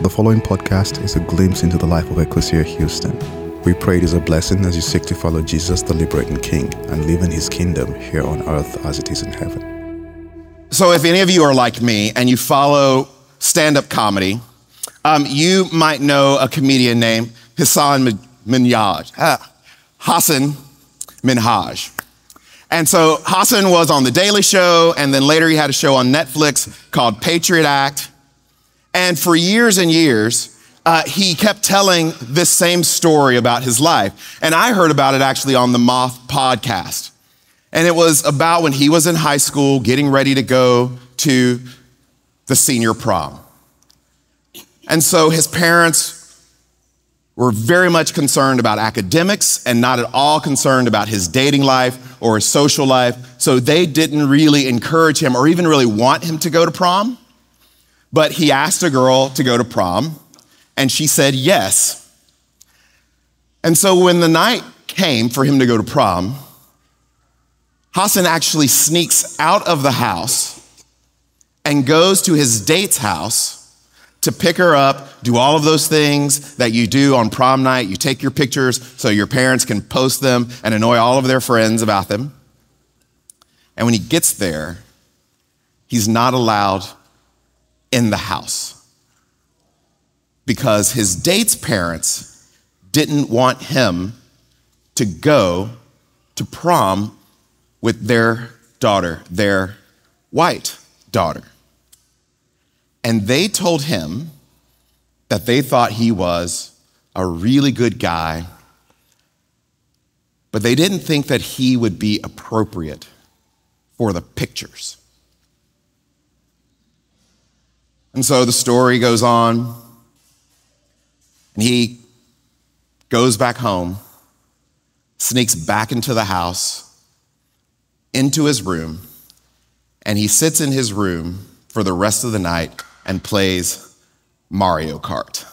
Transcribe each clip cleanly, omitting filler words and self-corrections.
The following podcast is a glimpse into the life of Ecclesia Houston. We pray it is a blessing as you seek to follow Jesus, the liberating King, and live in his kingdom here on earth as it is in heaven. So if any of you are like me and you follow stand-up comedy, you might know a comedian named Hasan Minhaj. And so Hasan was on The Daily Show, and then later he had a show on Netflix called Patriot Act. And for years and years, he kept telling this same story about his life. And I heard about it actually on the Moth podcast. And it was about when he was in high school getting ready to go to the senior prom. And so his parents were very much concerned about academics and not at all concerned about his dating life or his social life. So they didn't really encourage him or even really want him to go to prom. But he asked a girl to go to prom, and she said yes. And so when the night came for him to go to prom, Hasan actually sneaks out of the house and goes to his date's house to pick her up, do all of those things that you do on prom night. You take your pictures so your parents can post them and annoy all of their friends about them. And when he gets there, he's not allowed in the house because his date's parents didn't want him to go to prom with their daughter, their white daughter. And they told him that they thought he was a really good guy, but they didn't think that he would be appropriate for the pictures. And so the story goes on, and he goes back home, sneaks back into the house, into his room, and he sits in his room for the rest of the night and plays Mario Kart.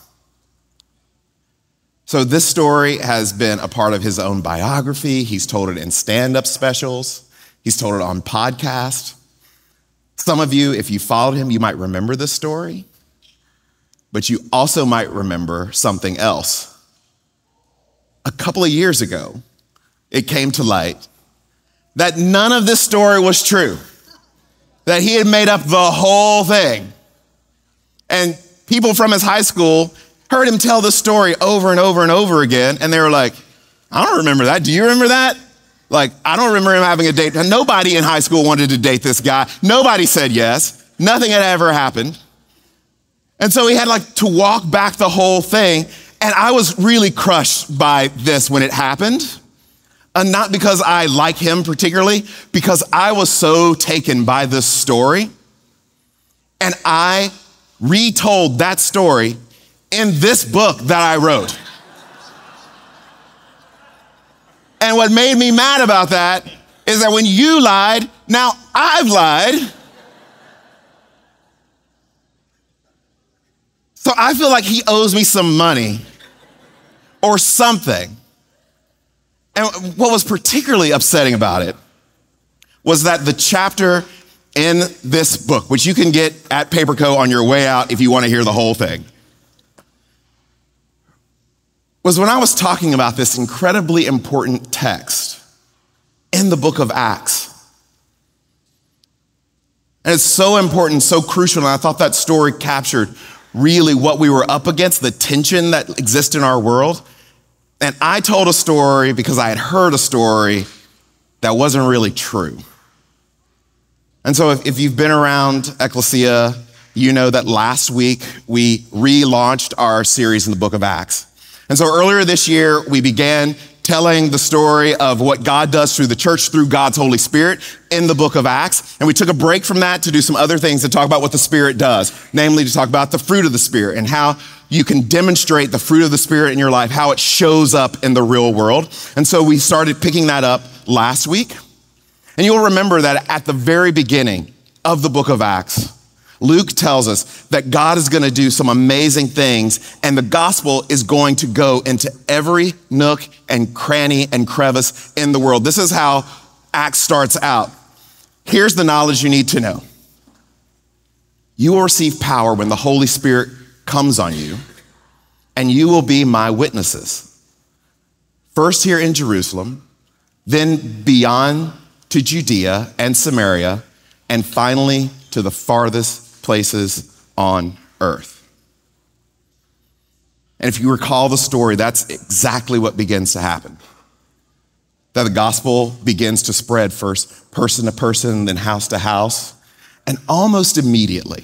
So this story has been a part of his own biography. He's told it in stand-up specials. He's told it on podcasts. Some of you, if you followed him, you might remember this story, but you also might remember something else. A couple of years ago, it came to light that none of this story was true, that he had made up the whole thing. And people from his high school heard him tell this story over and over and over again, and they were like, I don't remember that. Do you remember that? Like, I don't remember him having a date. Nobody in high school wanted to date this guy. Nobody said yes. Nothing had ever happened. And so he had to walk back the whole thing. And I was really crushed by this when it happened. And not because I like him particularly, because I was so taken by this story. And I retold that story in this book that I wrote. And what made me mad about that is that when you lied, now I've lied. So I feel like he owes me some money or something. And what was particularly upsetting about it was that the chapter in this book, which you can get at Paperco on your way out if you want to hear the whole thing, was when I was talking about this incredibly important text in the book of Acts. And it's so important, so crucial, and I thought that story captured really what we were up against, the tension that exists in our world. And I told a story because I had heard a story that wasn't really true. And so if you've been around Ecclesia, you know that last week we relaunched our series in the book of Acts. And so earlier this year, we began telling the story of what God does through the church, through God's Holy Spirit in the book of Acts. And we took a break from that to do some other things to talk about what the Spirit does, namely to talk about the fruit of the Spirit and how you can demonstrate the fruit of the Spirit in your life, how it shows up in the real world. And so we started picking that up last week. And you'll remember that at the very beginning of the book of Acts, Luke tells us that God is going to do some amazing things, and the gospel is going to go into every nook and cranny and crevice in the world. This is how Acts starts out. Here's the knowledge you need to know. You will receive power when the Holy Spirit comes on you, and you will be my witnesses. First here in Jerusalem, then beyond to Judea and Samaria, and finally to the farthest places on earth. And if you recall the story, that's exactly what begins to happen. That the gospel begins to spread first person to person, then house to house. And almost immediately,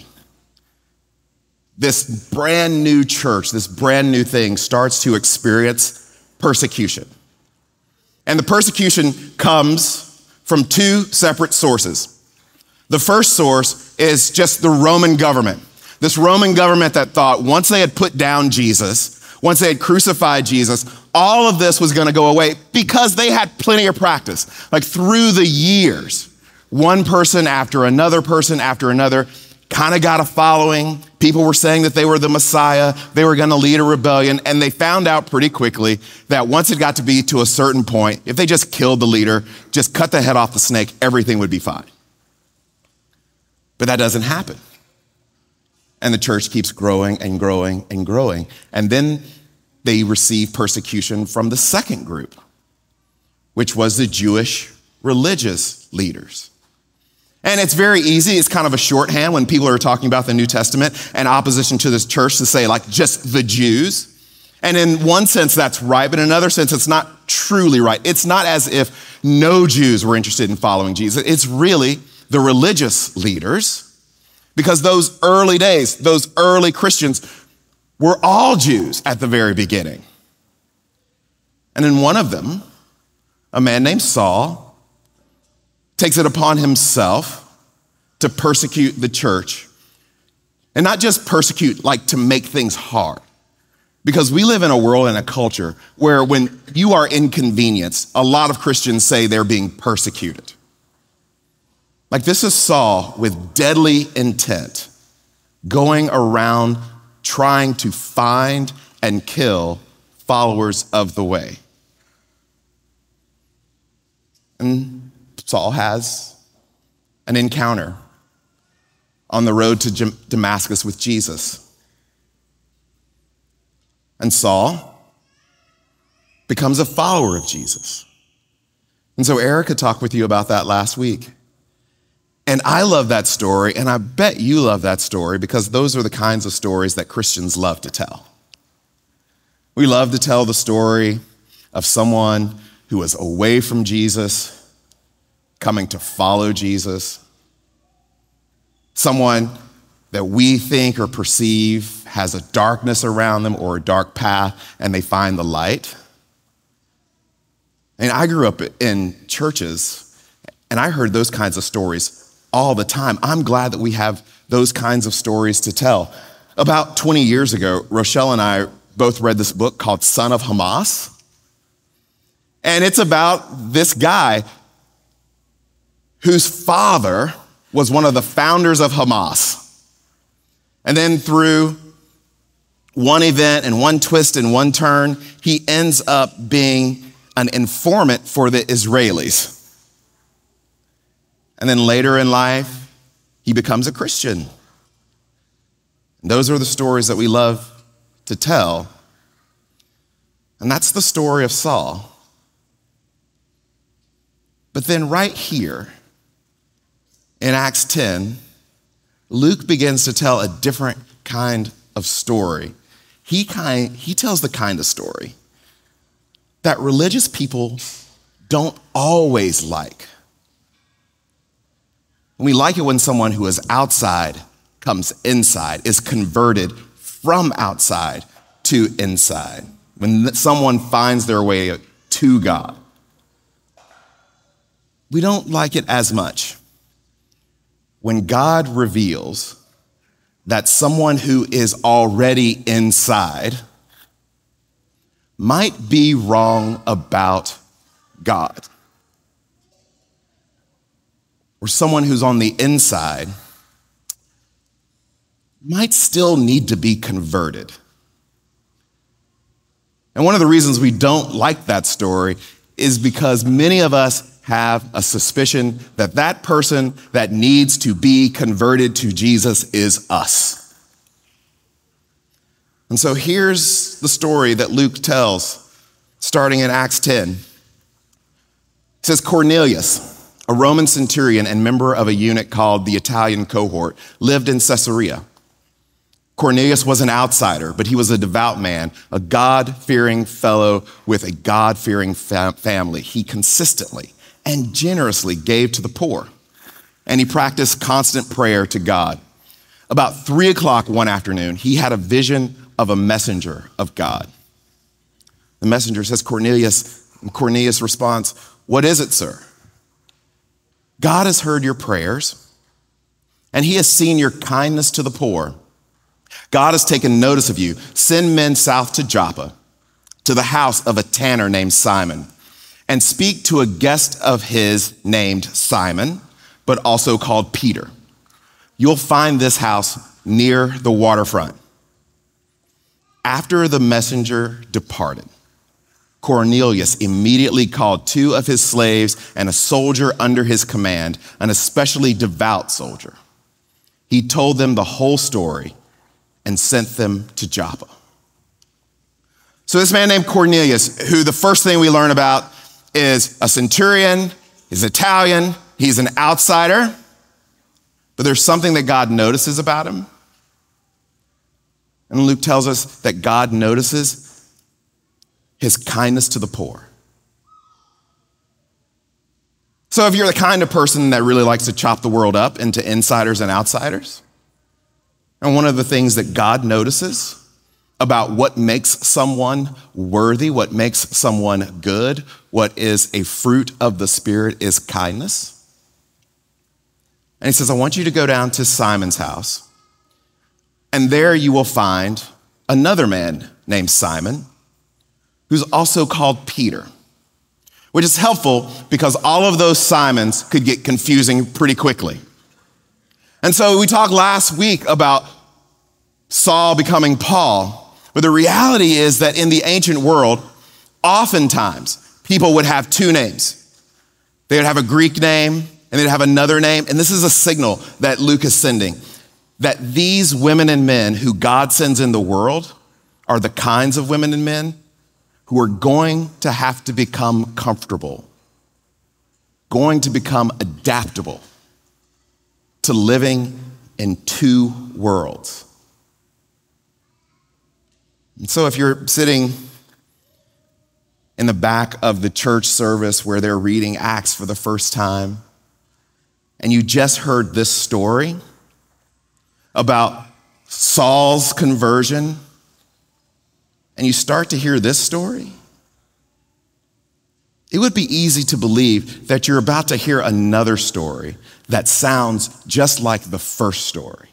this brand new church, this brand new thing starts to experience persecution. And the persecution comes from two separate sources. The first source is just the Roman government. This Roman government that thought once they had put down Jesus, once they had crucified Jesus, all of this was going to go away because they had plenty of practice. Like through the years, one person after another kind of got a following. People were saying that they were the Messiah. They were going to lead a rebellion. And they found out pretty quickly that once it got to be to a certain point, if they just killed the leader, just cut the head off the snake, everything would be fine. But that doesn't happen. And the church keeps growing and growing and growing. And then they receive persecution from the second group, which was the Jewish religious leaders. And it's very easy. It's kind of a shorthand when people are talking about the New Testament and opposition to this church to say like just the Jews. And in one sense, that's right. But in another sense, it's not truly right. It's not as if no Jews were interested in following Jesus. It's really the religious leaders. Because those early days, those early Christians were all Jews at the very beginning. And in one of them, a man named Saul takes it upon himself to persecute the church. And not just persecute, like to make things hard. Because we live in a world and a culture where when you are inconvenienced, a lot of Christians say they're being persecuted. Like this is Saul with deadly intent, going around trying to find and kill followers of the way. And Saul has an encounter on the road to Damascus with Jesus. And Saul becomes a follower of Jesus. And so Erica talked with you about that last week. And I love that story, and I bet you love that story because those are the kinds of stories that Christians love to tell. We love to tell the story of someone who was away from Jesus, coming to follow Jesus. Someone that we think or perceive has a darkness around them or a dark path, and they find the light. And I grew up in churches, and I heard those kinds of stories all the time. I'm glad that we have those kinds of stories to tell. About 20 years ago, Rochelle and I both read this book called Son of Hamas. And it's about this guy whose father was one of the founders of Hamas. And then through one event and one twist and one turn, he ends up being an informant for the Israelis. And then later in life, he becomes a Christian. And those are the stories that we love to tell. And that's the story of Saul. But then right here in Acts 10, Luke begins to tell a different kind of story. He tells the kind of story that religious people don't always like. We like it when someone who is outside comes inside, is converted from outside to inside, when someone finds their way to God. We don't like it as much when God reveals that someone who is already inside might be wrong about God. Or someone who's on the inside might still need to be converted. And one of the reasons we don't like that story is because many of us have a suspicion that that person that needs to be converted to Jesus is us. And so here's the story that Luke tells, starting in Acts 10. It says, Cornelius, a Roman centurion and member of a unit called the Italian cohort, lived in Caesarea. Cornelius was an outsider, but he was a devout man, a God-fearing fellow with a God-fearing family. He consistently and generously gave to the poor, and he practiced constant prayer to God. About 3 o'clock one afternoon, he had a vision of a messenger of God. The messenger says, Cornelius, and Cornelius responds, "What is it, sir?" "God has heard your prayers, and he has seen your kindness to the poor. God has taken notice of you. Send men south to Joppa, to the house of a tanner named Simon, and speak to a guest of his named Simon, but also called Peter. You'll find this house near the waterfront." After the messenger departed, Cornelius immediately called 2 of his slaves and a soldier under his command, an especially devout soldier. He told them the whole story and sent them to Joppa. So this man named Cornelius, who the first thing we learn about is a centurion, he's Italian, he's an outsider, but there's something that God notices about him. And Luke tells us that God notices his kindness to the poor. So if you're the kind of person that really likes to chop the world up into insiders and outsiders, and one of the things that God notices about what makes someone worthy, what makes someone good, what is a fruit of the Spirit is kindness. And he says, I want you to go down to Simon's house, and there you will find another man named Simon, who's also called Peter, which is helpful because all of those Simons could get confusing pretty quickly. And so we talked last week about Saul becoming Paul, but the reality is that in the ancient world, oftentimes people would have 2 names. They would have a Greek name and they'd have another name. And this is a signal that Luke is sending, that these women and men who God sends in the world are the kinds of women and men who are going to have to become comfortable, going to become adaptable to living in 2 worlds. And so if you're sitting in the back of the church service where they're reading Acts for the first time, and you just heard this story about Saul's conversion, and you start to hear this story, it would be easy to believe that you're about to hear another story that sounds just like the first story.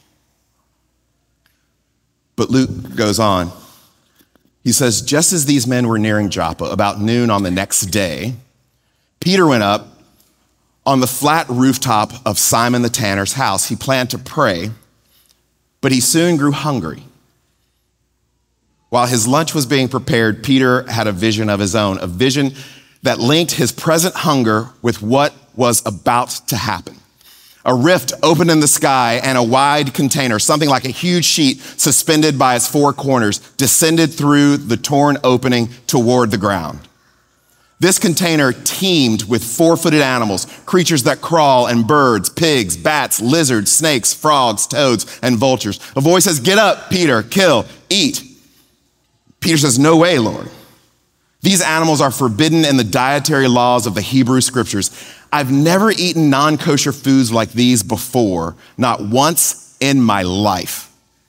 But Luke goes on. He says, just as these men were nearing Joppa about noon on the next day, Peter went up on the flat rooftop of Simon the tanner's house. He planned to pray, but he soon grew hungry. While his lunch was being prepared, Peter had a vision of his own, a vision that linked his present hunger with what was about to happen. A rift opened in the sky and a wide container, something like a huge sheet suspended by its 4 corners, descended through the torn opening toward the ground. This container teemed with 4-footed animals, creatures that crawl, and birds, pigs, bats, lizards, snakes, frogs, toads, and vultures. A voice says, "Get up, Peter, kill, eat." Peter says, "No way, Lord. These animals are forbidden in the dietary laws of the Hebrew scriptures. I've never eaten non-kosher foods like these before, not once in my life."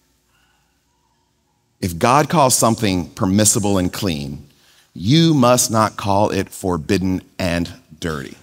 If God calls something permissible and clean, you must not call it forbidden and dirty.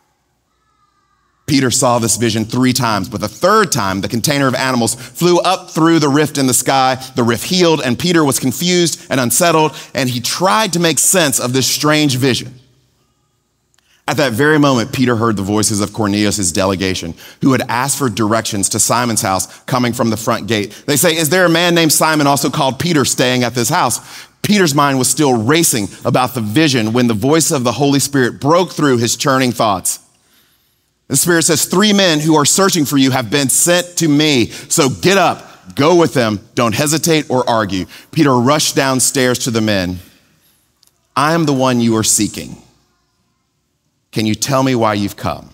Peter saw this vision 3 times, but the 3rd time, the container of animals flew up through the rift in the sky. The rift healed, and Peter was confused and unsettled, and he tried to make sense of this strange vision. At that very moment, Peter heard the voices of Cornelius' delegation, who had asked for directions to Simon's house coming from the front gate. They say, "Is there a man named Simon, also called Peter, staying at this house?" Peter's mind was still racing about the vision when the voice of the Holy Spirit broke through his churning thoughts. The Spirit says, 3 men who are searching for you have been sent to me. So get up, Go with them. Don't hesitate or argue. Peter rushed downstairs to the men. I am the one you are seeking. Can you tell me why you've come?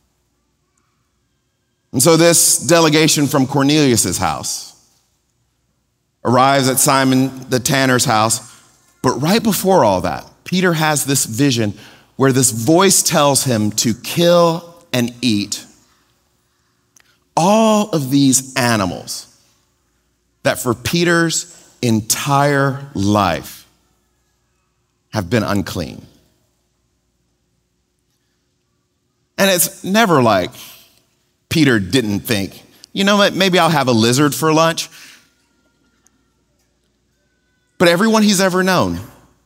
And so this delegation from Cornelius' house arrives at Simon the tanner's house. But right before all that, Peter has this vision where this voice tells him to kill and eat all of these animals that for Peter's entire life have been unclean. And it's never like Peter didn't think, you know what, maybe I'll have a lizard for lunch. But everyone he's ever known,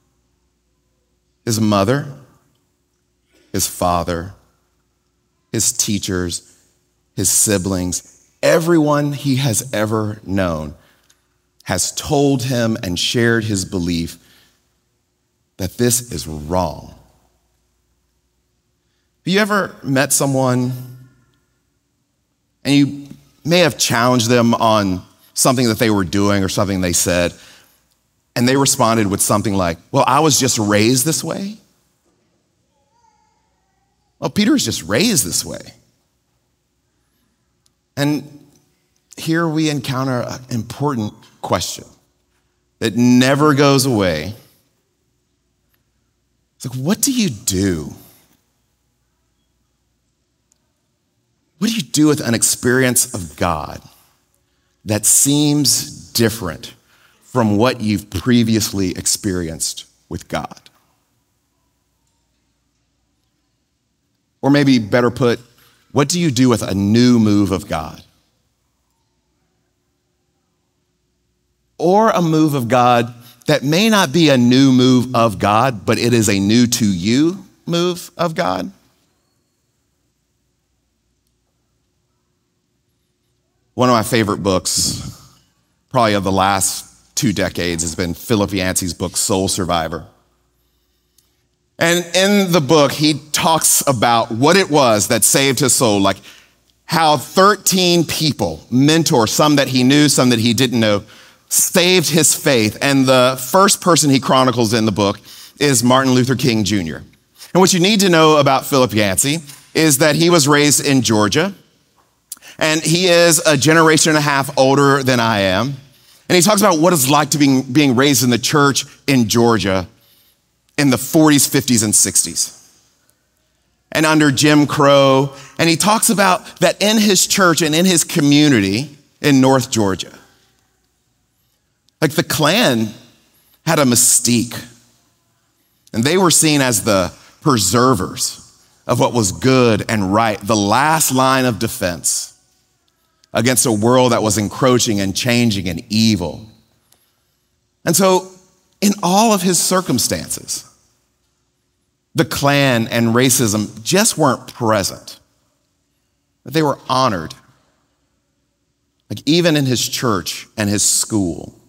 his mother, his father, his teachers, his siblings, everyone he has ever known has told him and shared his belief that this is wrong. Have you ever met someone and you may have challenged them on something that they were doing or something they said, and they responded with something like, well, I was just raised this way? Well, Peter was just raised this way. And here we encounter an important question that never goes away. It's like, what do you do? What do you do with an experience of God that seems different from what you've previously experienced with God? Or maybe better put, what do you do with a new move of God? Or a move of God that may not be a new move of God, but it is a new to you move of God? One of my favorite books, probably of the last 2 decades, has been Philip Yancey's book, Soul Survivor. And in the book, he talks about what it was that saved his soul, like how 13 people, mentors, some that he knew, some that he didn't know, saved his faith. And the first person he chronicles in the book is Martin Luther King Jr. And what you need to know about Philip Yancey is that he was raised in Georgia, and he is a generation and a half older than I am. And he talks about what it's like to being raised in the church in Georgia in the 40s, 50s, and 60s. And under Jim Crow. And he talks about that in his church and in his community in North Georgia. Like the Klan had a mystique. And they were seen as the preservers of what was good and right, the last line of defense against a world that was encroaching and changing and evil. And so in all of his circumstances, the Klan and racism just weren't present, but they were honored. Like even in his church and his school.